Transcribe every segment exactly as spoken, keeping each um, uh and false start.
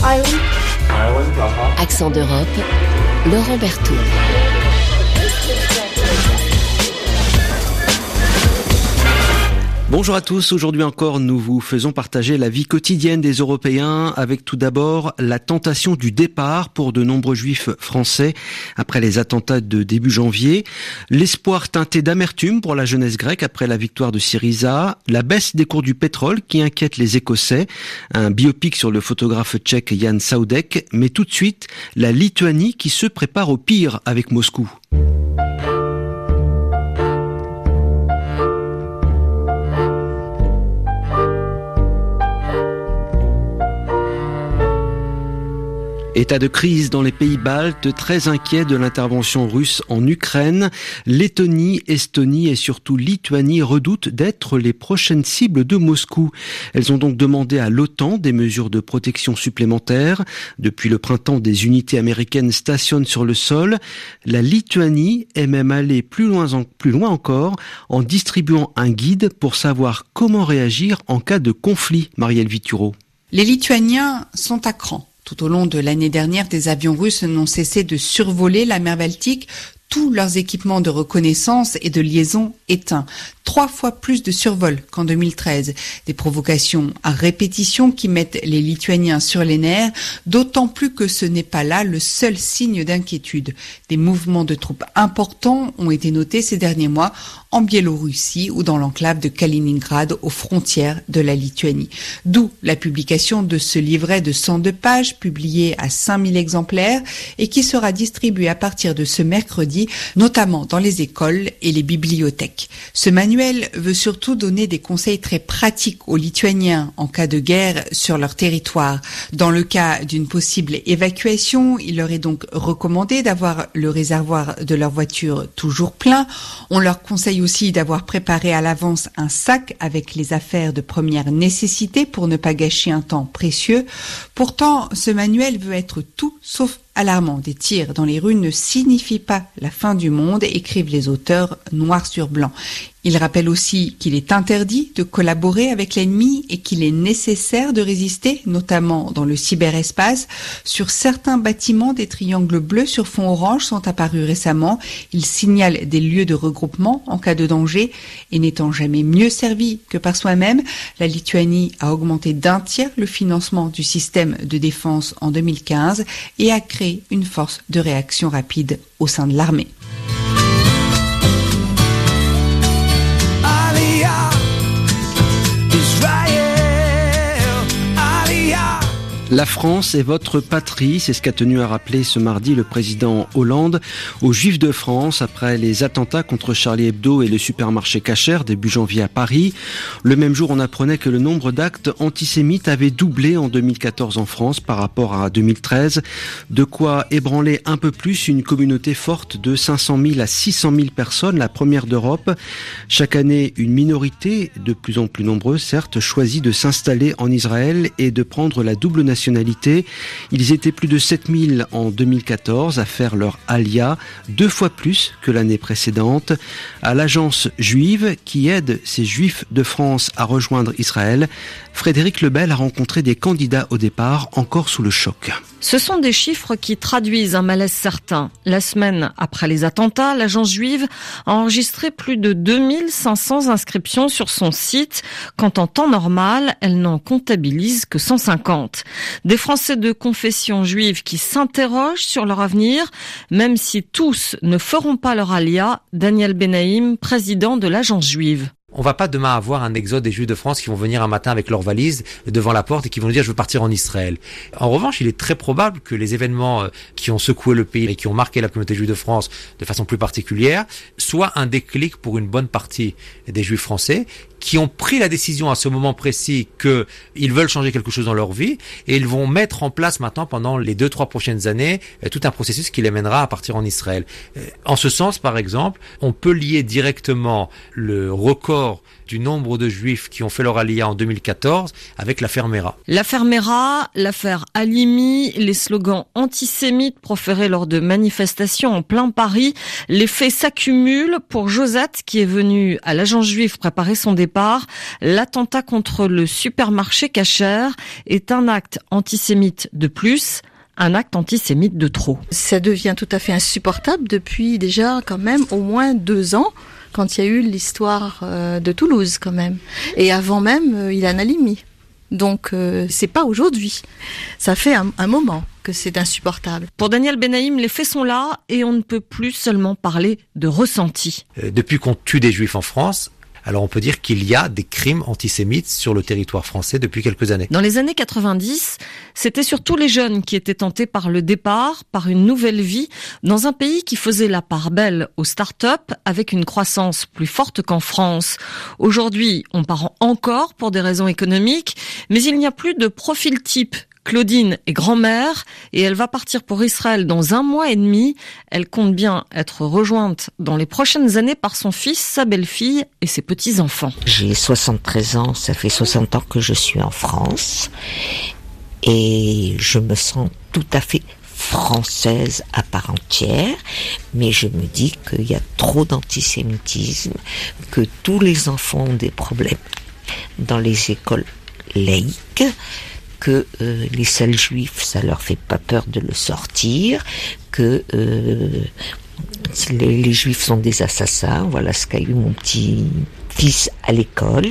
Accent d'Europe, Laurent Berthoud. Bonjour à tous, aujourd'hui encore nous vous faisons partager la vie quotidienne des Européens avec tout d'abord la tentation du départ pour de nombreux juifs français après les attentats de début janvier, l'espoir teinté d'amertume pour la jeunesse grecque après la victoire de Syriza, la baisse des cours du pétrole qui inquiète les Écossais, un biopic sur le photographe tchèque Jan Saudek, mais tout de suite la Lituanie qui se prépare au pire avec Moscou. État de crise dans les pays baltes, très inquiets de l'intervention russe en Ukraine. Lettonie, Estonie et surtout Lituanie redoutent d'être les prochaines cibles de Moscou. Elles ont donc demandé à l'OTAN des mesures de protection supplémentaires. Depuis le printemps, des unités américaines stationnent sur le sol. La Lituanie est même allée plus loin, en, plus loin encore en distribuant un guide pour savoir comment réagir en cas de conflit. Marielle Vituro. Les Lituaniens sont à cran. Tout au long de l'année dernière, des avions russes n'ont cessé de survoler la mer Baltique, tous leurs équipements de reconnaissance et de liaison éteints. Trois fois plus de survols qu'en deux mille treize. Des provocations à répétition qui mettent les Lituaniens sur les nerfs, d'autant plus que ce n'est pas là le seul signe d'inquiétude. Des mouvements de troupes importants ont été notés ces derniers mois en Biélorussie ou dans l'enclave de Kaliningrad aux frontières de la Lituanie. D'où la publication de ce livret de cent deux pages publié à cinq mille exemplaires et qui sera distribué à partir de ce mercredi, notamment dans les écoles et les bibliothèques. Ce manuel veut surtout donner des conseils très pratiques aux Lituaniens en cas de guerre sur leur territoire. Dans le cas d'une possible évacuation, il leur est donc recommandé d'avoir le réservoir de leur voiture toujours plein. On leur conseille aussi d'avoir préparé à l'avance un sac avec les affaires de première nécessité pour ne pas gâcher un temps précieux. Pourtant, ce manuel veut être tout sauf alarmant. Des tirs dans les rues ne signifient pas la fin du monde, écrivent les auteurs noir sur blanc. Il rappelle aussi qu'il est interdit de collaborer avec l'ennemi et qu'il est nécessaire de résister, notamment dans le cyberespace. Sur certains bâtiments, des triangles bleus sur fond orange sont apparus récemment. Ils signalent des lieux de regroupement en cas de danger. Et n'étant jamais mieux servi que par soi-même, la Lituanie a augmenté d'un tiers le financement du système de défense en deux mille quinze et a créé une force de réaction rapide au sein de l'armée. La France est votre patrie, c'est ce qu'a tenu à rappeler ce mardi le président Hollande aux Juifs de France après les attentats contre Charlie Hebdo et le supermarché Cacher début janvier à Paris. Le même jour, on apprenait que le nombre d'actes antisémites avait doublé en deux mille quatorze en France par rapport à deux mille treize. De quoi ébranler un peu plus une communauté forte de cinq cent mille à six cent mille personnes, la première d'Europe. Chaque année, une minorité, de plus en plus nombreuse certes, choisit de s'installer en Israël et de prendre la double nationalité. Ils étaient plus de sept mille en deux mille quatorze à faire leur alia, deux fois plus que l'année précédente. À l'agence juive qui aide ces juifs de France à rejoindre Israël, Frédéric Lebel a rencontré des candidats au départ encore sous le choc. Ce sont des chiffres qui traduisent un malaise certain. La semaine après les attentats, l'agence juive a enregistré plus de deux mille cinq cents inscriptions sur son site, quand en temps normal, elle n'en comptabilise que cent cinquante. Des Français de confession juive qui s'interrogent sur leur avenir, même si tous ne feront pas leur alia. Daniel Benaïm, président de l'agence juive. On va pas demain avoir un exode des Juifs de France qui vont venir un matin avec leurs valises devant la porte et qui vont nous dire je veux partir en Israël. En revanche, il est très probable que les événements qui ont secoué le pays et qui ont marqué la communauté juive de France de façon plus particulière soient un déclic pour une bonne partie des Juifs français qui ont pris la décision à ce moment précis qu'ils veulent changer quelque chose dans leur vie et ils vont mettre en place maintenant pendant les deux, trois prochaines années tout un processus qui les mènera à partir en Israël. En ce sens, par exemple, on peut lier directement le record du nombre de Juifs qui ont fait leur alia en deux mille quatorze avec l'affaire Mera. L'affaire Mera, l'affaire Halimi, les slogans antisémites proférés lors de manifestations en plein Paris, les faits s'accumulent pour Josette qui est venue à l'agence juive préparer son départ. départ, l'attentat contre le supermarché Kasher est un acte antisémite de plus, un acte antisémite de trop. Ça devient tout à fait insupportable depuis déjà quand même au moins deux ans, quand il y a eu l'histoire de Toulouse quand même. Et avant même, Ilan Halimi. Donc euh, c'est pas aujourd'hui. Ça fait un, un moment que c'est insupportable. Pour Daniel Benaïm, les faits sont là et on ne peut plus seulement parler de ressenti. Euh, depuis qu'on tue des juifs en France, alors on peut dire qu'il y a des crimes antisémites sur le territoire français depuis quelques années. Dans les années quatre-vingt-dix, c'était surtout les jeunes qui étaient tentés par le départ, par une nouvelle vie, dans un pays qui faisait la part belle aux start-up avec une croissance plus forte qu'en France. Aujourd'hui, on part encore pour des raisons économiques, mais il n'y a plus de profil type. Claudine est grand-mère et elle va partir pour Israël dans un mois et demi. Elle compte bien être rejointe dans les prochaines années par son fils, sa belle-fille et ses petits-enfants. J'ai soixante-treize ans, ça fait soixante ans que je suis en France et je me sens tout à fait française à part entière, mais je me dis qu'il y a trop d'antisémitisme, que tous les enfants ont des problèmes dans les écoles laïques, que euh, les sales juifs, ça leur fait pas peur de le sortir, que euh, les, les juifs sont des assassins. Voilà ce qu'a eu mon petit fils à l'école.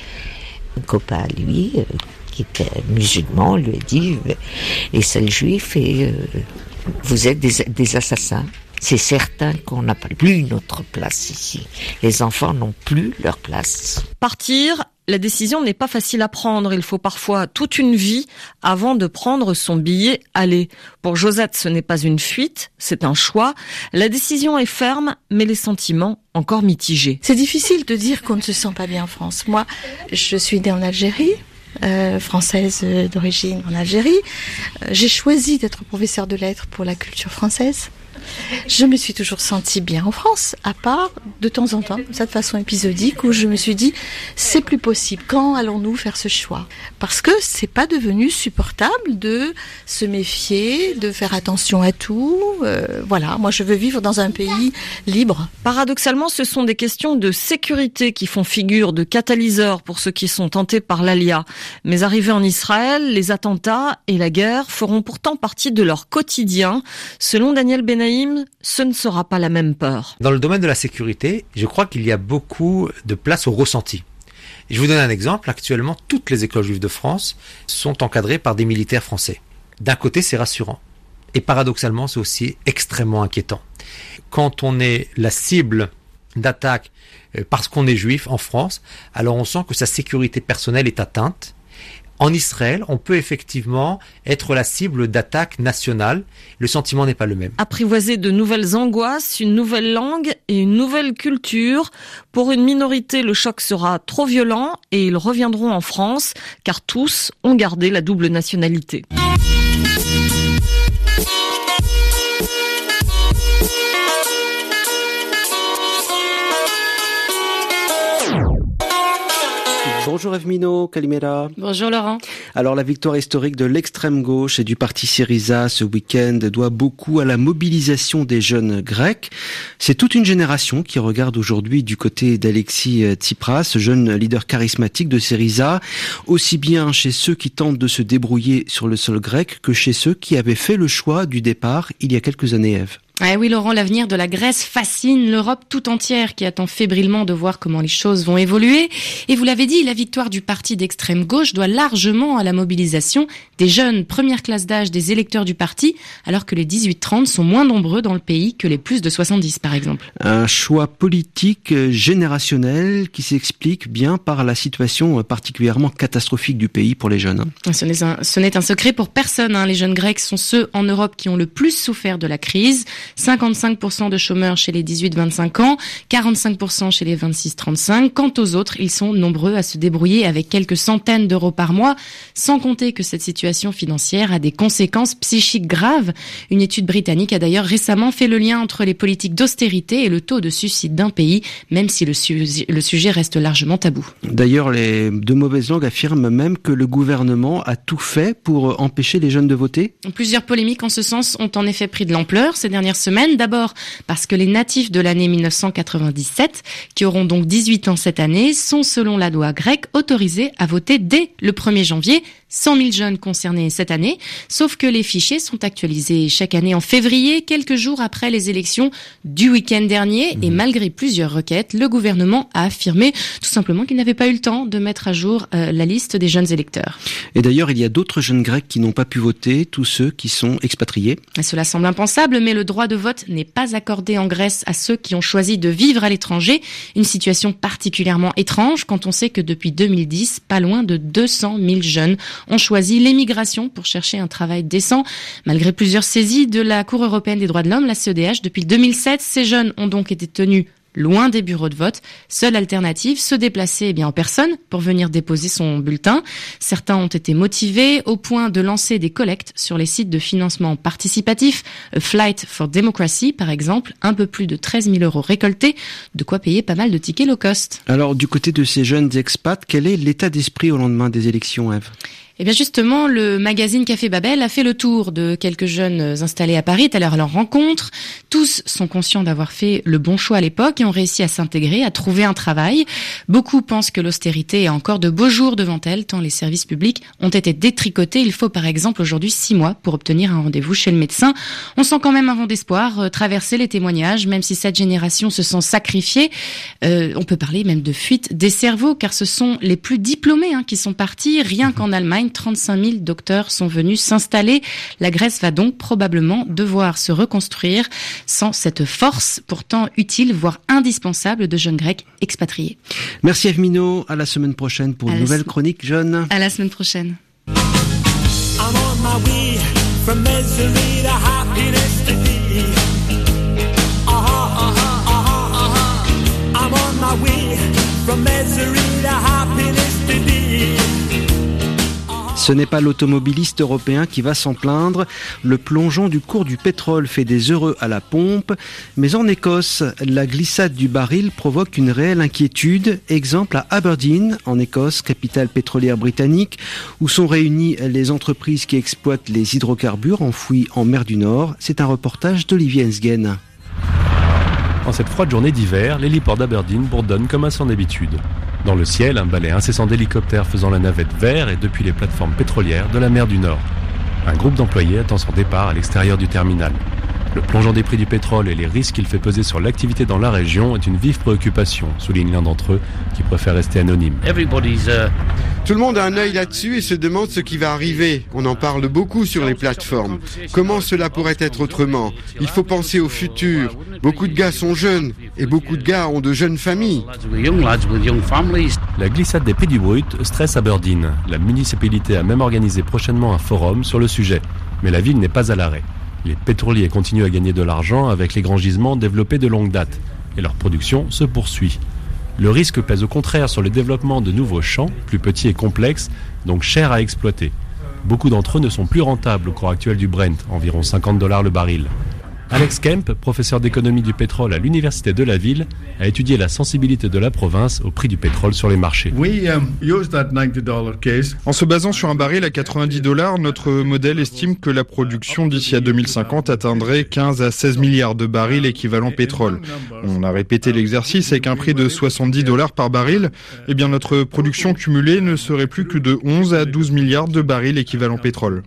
Un copain à lui, euh, qui était musulman, lui a dit euh, les sales juifs, et euh, vous êtes des, des assassins. C'est certain qu'on n'a pas plus notre place ici. Les enfants n'ont plus leur place. Partir, la décision n'est pas facile à prendre. Il faut parfois toute une vie avant de prendre son billet aller. Pour Josette, ce n'est pas une fuite, c'est un choix. La décision est ferme, mais les sentiments encore mitigés. C'est difficile de dire qu'on ne se sent pas bien en France. Moi, je suis née en Algérie. Euh, française d'origine en Algérie. Euh, j'ai choisi d'être professeure de lettres pour la culture française. Je me suis toujours sentie bien en France, à part de temps en temps, de cette façon épisodique, où je me suis dit, c'est plus possible. Quand allons-nous faire ce choix ? Parce que c'est pas devenu supportable de se méfier, de faire attention à tout. Euh, voilà, moi je veux vivre dans un pays libre. Paradoxalement, ce sont des questions de sécurité qui font figure de catalyseur pour ceux qui sont tentés par l'Alia. Mais arrivés en Israël, les attentats et la guerre feront pourtant partie de leur quotidien. Selon Daniel Benaïm, ce ne sera pas la même peur. Dans le domaine de la sécurité, je crois qu'il y a beaucoup de place au ressenti. Je vous donne un exemple. Actuellement, toutes les écoles juives de France sont encadrées par des militaires français. D'un côté, c'est rassurant. Et paradoxalement, c'est aussi extrêmement inquiétant. Quand on est la cible d'attaque parce qu'on est juif en France, alors on sent que sa sécurité personnelle est atteinte. En Israël, on peut effectivement être la cible d'attaques nationales. Le sentiment n'est pas le même. Apprivoiser de nouvelles angoisses, une nouvelle langue et une nouvelle culture. Pour une minorité, le choc sera trop violent et ils reviendront en France, car tous ont gardé la double nationalité. Bonjour Ève Minot, Kalimera. Bonjour Laurent. Alors la victoire historique de l'extrême gauche et du parti Syriza ce week-end doit beaucoup à la mobilisation des jeunes grecs. C'est toute une génération qui regarde aujourd'hui du côté d'Alexis Tsipras, jeune leader charismatique de Syriza, aussi bien chez ceux qui tentent de se débrouiller sur le sol grec que chez ceux qui avaient fait le choix du départ il y a quelques années, Ève. Eh oui, Laurent, l'avenir de la Grèce fascine l'Europe tout entière qui attend fébrilement de voir comment les choses vont évoluer. Et vous l'avez dit, la victoire du parti d'extrême gauche doit largement à la mobilisation des jeunes, première classe d'âge des électeurs du parti, alors que les dix-huit trente sont moins nombreux dans le pays que les plus de soixante-dix, par exemple. Un choix politique générationnel qui s'explique bien par la situation particulièrement catastrophique du pays pour les jeunes. Ce n'est un, ce n'est un secret pour personne, hein. Les jeunes grecs sont ceux en Europe qui ont le plus souffert de la crise. cinquante-cinq pour cent de chômeurs chez les dix-huit vingt-cinq ans, quarante-cinq pour cent chez les vingt-six trente-cinq. Quant aux autres, ils sont nombreux à se débrouiller avec quelques centaines d'euros par mois, sans compter que cette situation financière a des conséquences psychiques graves. Une étude britannique a d'ailleurs récemment fait le lien entre les politiques d'austérité et le taux de suicide d'un pays, même si le, su- le sujet reste largement tabou. D'ailleurs, les deux mauvaises langues affirment même que le gouvernement a tout fait pour empêcher les jeunes de voter. Plusieurs polémiques en ce sens ont en effet pris de l'ampleur ces dernières semaine. D'abord parce que les natifs de l'année mille neuf cent quatre-vingt-dix-sept, qui auront donc dix-huit ans cette année, sont selon la loi grecque autorisés à voter dès le premier janvier. cent mille jeunes concernés cette année, sauf que les fichiers sont actualisés chaque année en février, quelques jours après les élections du week-end dernier. Mmh. Et malgré plusieurs requêtes, le gouvernement a affirmé tout simplement qu'il n'avait pas eu le temps de mettre à jour euh, la liste des jeunes électeurs. Et d'ailleurs, il y a d'autres jeunes grecs qui n'ont pas pu voter, tous ceux qui sont expatriés. Et cela semble impensable, mais le droit de vote n'est pas accordé en Grèce à ceux qui ont choisi de vivre à l'étranger. Une situation particulièrement étrange quand on sait que depuis deux mille dix, pas loin de deux cent mille jeunes ont choisi l'émigration pour chercher un travail décent. Malgré plusieurs saisies de la Cour européenne des droits de l'homme, la C E D H, depuis deux mille sept, ces jeunes ont donc été tenus loin des bureaux de vote. Seule alternative, se déplacer eh bien en personne pour venir déposer son bulletin. Certains ont été motivés au point de lancer des collectes sur les sites de financement participatif. A Flight for Democracy, par exemple, un peu plus de treize mille euros récoltés, de quoi payer pas mal de tickets low cost. Alors, du côté de ces jeunes expats, quel est l'état d'esprit au lendemain des élections, Ève ? Eh bien justement, le magazine Café Babel a fait le tour de quelques jeunes installés à Paris, à l'heure leur rencontre. Tous sont conscients d'avoir fait le bon choix à l'époque et ont réussi à s'intégrer, à trouver un travail. Beaucoup pensent que l'austérité a encore de beaux jours devant elle, tant les services publics ont été détricotés. Il faut par exemple aujourd'hui six mois pour obtenir un rendez-vous chez le médecin. On sent quand même un vent d'espoir euh, traverser les témoignages, même si cette génération se sent sacrifiée. Euh, on peut parler même de fuite des cerveaux, car ce sont les plus diplômés hein, qui sont partis. Rien qu'en Allemagne, trente-cinq mille docteurs sont venus s'installer. La Grèce va donc probablement devoir se reconstruire sans cette force pourtant utile, voire indispensable de jeunes Grecs expatriés. Merci Ève Minot, à la semaine prochaine pour une nouvelle chronique jeune. À la semaine prochaine. I'm on my way from misery to happiness today. Uh-huh, uh-huh, uh-huh, uh-huh. I'm on my way from misery to happiness today. Ce n'est pas l'automobiliste européen qui va s'en plaindre. Le plongeon du cours du pétrole fait des heureux à la pompe. Mais en Écosse, la glissade du baril provoque une réelle inquiétude. Exemple à Aberdeen, en Écosse, capitale pétrolière britannique, où sont réunies les entreprises qui exploitent les hydrocarbures enfouis en mer du Nord. C'est un reportage d'Olivier Ensgen. En cette froide journée d'hiver, l'héliport d'Aberdeen bourdonne comme à son habitude. Dans le ciel, un balai incessant d'hélicoptères faisant la navette vers et depuis les plateformes pétrolières de la mer du Nord. Un groupe d'employés attend son départ à l'extérieur du terminal. Le plongeon des prix du pétrole et les risques qu'il fait peser sur l'activité dans la région est une vive préoccupation, souligne l'un d'entre eux, qui préfère rester anonyme. Tout le monde a un œil là-dessus et se demande ce qui va arriver. On en parle beaucoup sur les plateformes. Comment cela pourrait être autrement ? Il faut penser au futur. Beaucoup de gars sont jeunes et beaucoup de gars ont de jeunes familles. La glissade des prix du brut stresse Aberdeen. La municipalité a même organisé prochainement un forum sur le sujet. Mais la ville n'est pas à l'arrêt. Les pétroliers continuent à gagner de l'argent avec les grands gisements développés de longue date. Et leur production se poursuit. Le risque pèse au contraire sur le développement de nouveaux champs, plus petits et complexes, donc chers à exploiter. Beaucoup d'entre eux ne sont plus rentables au cours actuel du Brent, environ cinquante dollars le baril. Alex Kemp, professeur d'économie du pétrole à l'université de la ville, a étudié la sensibilité de la province au prix du pétrole sur les marchés. En se basant sur un baril à quatre-vingt-dix dollars, notre modèle estime que la production d'ici à deux mille cinquante atteindrait quinze à seize milliards de barils équivalent pétrole. On a répété l'exercice avec un prix de soixante-dix dollars par baril. Eh bien, notre production cumulée ne serait plus que de onze à douze milliards de barils équivalent pétrole.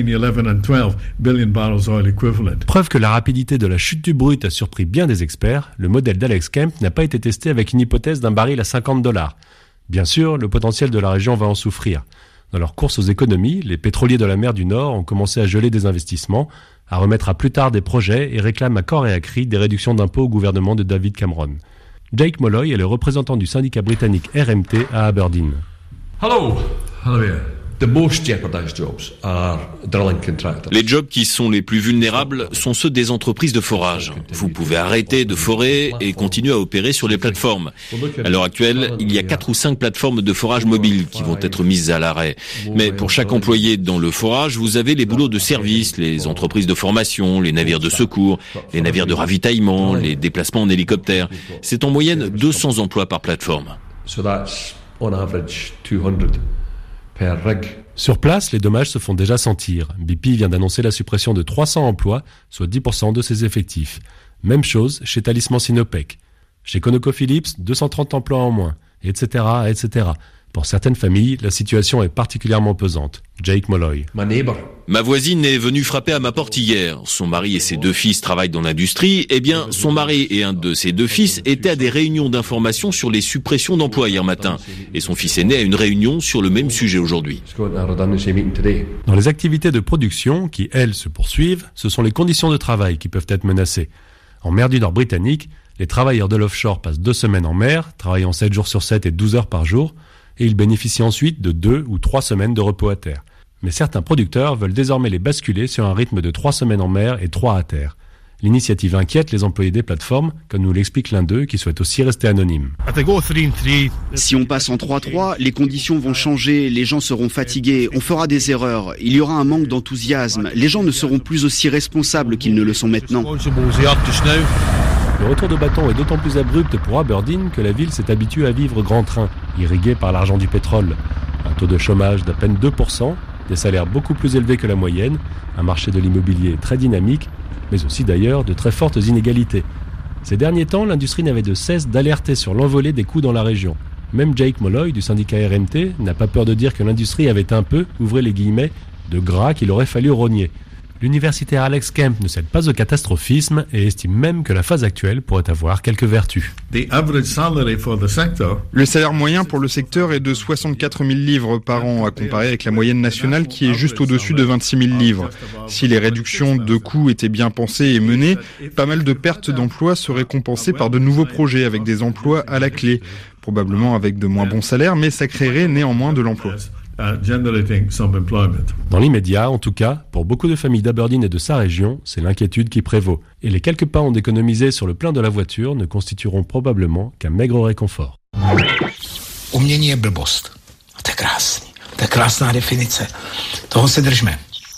Preuve que la rapidité de la chute du brut a surpris bien des experts, le modèle d'Alex Kemp n'a pas été testé avec une hypothèse d'un baril à cinquante dollars. Bien sûr, le potentiel de la région va en souffrir. Dans leur course aux économies, les pétroliers de la mer du Nord ont commencé à geler des investissements, à remettre à plus tard des projets et réclament à corps et à cri des réductions d'impôts au gouvernement de David Cameron. Jake Molloy est le représentant du syndicat britannique R M T à Aberdeen. Hello, hello here. The most jeopardized jobs are drilling contractors. Les jobs qui sont les plus vulnérables sont ceux des entreprises de forage. Vous pouvez arrêter de forer et continuer à opérer sur les plateformes. À l'heure actuelle, il y a quatre ou cinq plateformes de forage mobiles qui vont être mises à l'arrêt. Mais pour chaque employé dans le forage, vous avez les boulots de service, les entreprises de formation, les navires de secours, les navires de ravitaillement, les déplacements en hélicoptère. C'est en moyenne deux cents emplois par plateforme. So that's on average two hundred. Sur place, les dommages se font déjà sentir. B P vient d'annoncer la suppression de trois cents emplois, soit dix pour cent de ses effectifs. Même chose chez Talisman Sinopec. Chez ConocoPhillips, deux cent trente emplois en moins, et cetera, et cetera. Pour certaines familles, la situation est particulièrement pesante. Jake Molloy. Ma voisine est venue frapper à ma porte hier. Son mari et ses deux fils travaillent dans l'industrie. Eh bien, son mari et un de ses deux fils étaient à des réunions d'information sur les suppressions d'emplois hier matin. Et son fils aîné a une réunion sur le même sujet aujourd'hui. Dans les activités de production, qui elles se poursuivent, ce sont les conditions de travail qui peuvent être menacées. En mer du Nord britannique, les travailleurs de l'offshore passent deux semaines en mer, travaillant sept jours sur sept et douze heures par jour, et ils bénéficient ensuite de deux ou trois semaines de repos à terre. Mais certains producteurs veulent désormais les basculer sur un rythme de trois semaines en mer et trois à terre. L'initiative inquiète les employés des plateformes, comme nous l'explique l'un d'eux qui souhaite aussi rester anonyme. Si on passe en trois trois, les conditions vont changer, les gens seront fatigués, on fera des erreurs, il y aura un manque d'enthousiasme, les gens ne seront plus aussi responsables qu'ils ne le sont maintenant. Le retour de bâton est d'autant plus abrupt pour Aberdeen que la ville s'est habituée à vivre grand train, irriguée par l'argent du pétrole. Un taux de chômage d'à peine deux pour cent, des salaires beaucoup plus élevés que la moyenne, un marché de l'immobilier très dynamique, mais aussi d'ailleurs de très fortes inégalités. Ces derniers temps, l'industrie n'avait de cesse d'alerter sur l'envolée des coûts dans la région. Même Jake Molloy du syndicat R M T n'a pas peur de dire que l'industrie avait un peu, ouvrez les guillemets, de gras qu'il aurait fallu rogner. L'universitaire Alex Kemp ne cède pas au catastrophisme et estime même que la phase actuelle pourrait avoir quelques vertus. Le salaire moyen pour le secteur est de soixante-quatre mille livres par an, à comparer avec la moyenne nationale qui est juste au-dessus de vingt-six mille livres. Si les réductions de coûts étaient bien pensées et menées, pas mal de pertes d'emplois seraient compensées par de nouveaux projets avec des emplois à la clé, probablement avec de moins bons salaires, mais ça créerait néanmoins de l'emploi. Dans l'immédiat, en tout cas, pour beaucoup de familles d'Aberdeen et de sa région, c'est l'inquiétude qui prévaut. Et les quelques pounds économisés sur le plein de la voiture ne constitueront probablement qu'un maigre réconfort. Umění je blbost. A to je krásný. To je krásná definice. Toho se držme.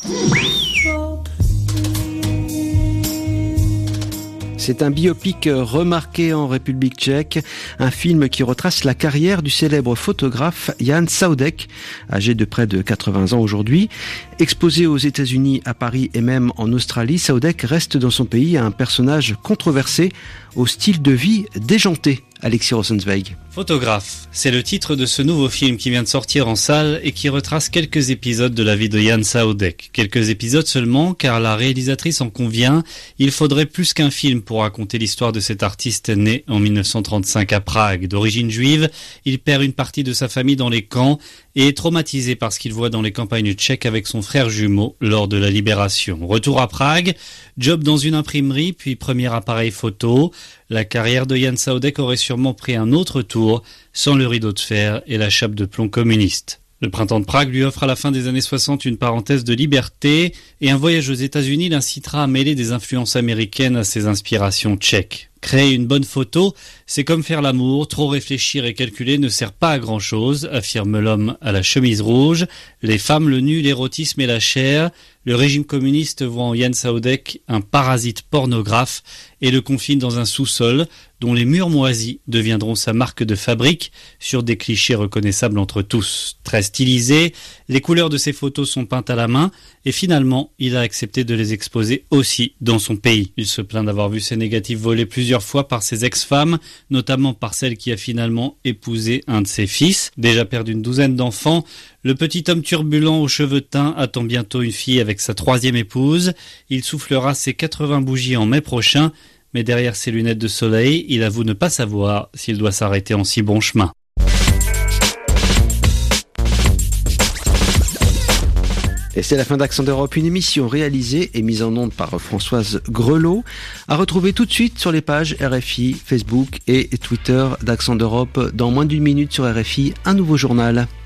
C'est un biopic remarqué en République tchèque, un film qui retrace la carrière du célèbre photographe Jan Saudek, âgé de près de quatre-vingts ans aujourd'hui. Exposé aux États-Unis, à Paris et même en Australie, Saudek reste dans son pays un personnage controversé au style de vie déjanté. Alexis Rosenzweig. Photographe, c'est le titre de ce nouveau film qui vient de sortir en salle et qui retrace quelques épisodes de la vie de Jan Saudek. Quelques épisodes seulement, car la réalisatrice en convient, il faudrait plus qu'un film pour raconter l'histoire de cet artiste né en mille neuf cent trente-cinq à Prague. D'origine juive, il perd une partie de sa famille dans les camps et est traumatisé par ce qu'il voit dans les campagnes tchèques avec son frère jumeau lors de la libération. Retour à Prague, job dans une imprimerie, puis premier appareil photo. La carrière de Jan Saudek aurait sûrement pris un autre tour sans le rideau de fer et la chape de plomb communiste. Le printemps de Prague lui offre à la fin des années soixante une parenthèse de liberté et un voyage aux États-Unis l'incitera à mêler des influences américaines à ses inspirations tchèques. Créer une bonne photo, c'est comme faire l'amour, trop réfléchir et calculer ne sert pas à grand-chose, affirme l'homme à la chemise rouge. Les femmes, le nu, l'érotisme et la chair. Le régime communiste voit en Jan Saudek un parasite pornographe et le confine dans un sous-sol dont les murs moisis deviendront sa marque de fabrique sur des clichés reconnaissables entre tous. Très stylisé, les couleurs de ses photos sont peintes à la main et finalement, il a accepté de les exposer aussi dans son pays. Il se plaint d'avoir vu ses négatifs volés plusieurs fois par ses ex-femmes, notamment par celle qui a finalement épousé un de ses fils. Déjà père d'une douzaine d'enfants, le petit homme turbulent aux cheveux teints attend bientôt une fille avec sa troisième épouse. Il soufflera ses quatre-vingts bougies en mai prochain, mais derrière ses lunettes de soleil, il avoue ne pas savoir s'il doit s'arrêter en si bon chemin. Et c'est la fin d'Accent d'Europe, une émission réalisée et mise en onde par Françoise Grelot, à retrouver tout de suite sur les pages R F I, Facebook et Twitter d'Accent d'Europe. Dans moins d'une minute sur R F I, un nouveau journal.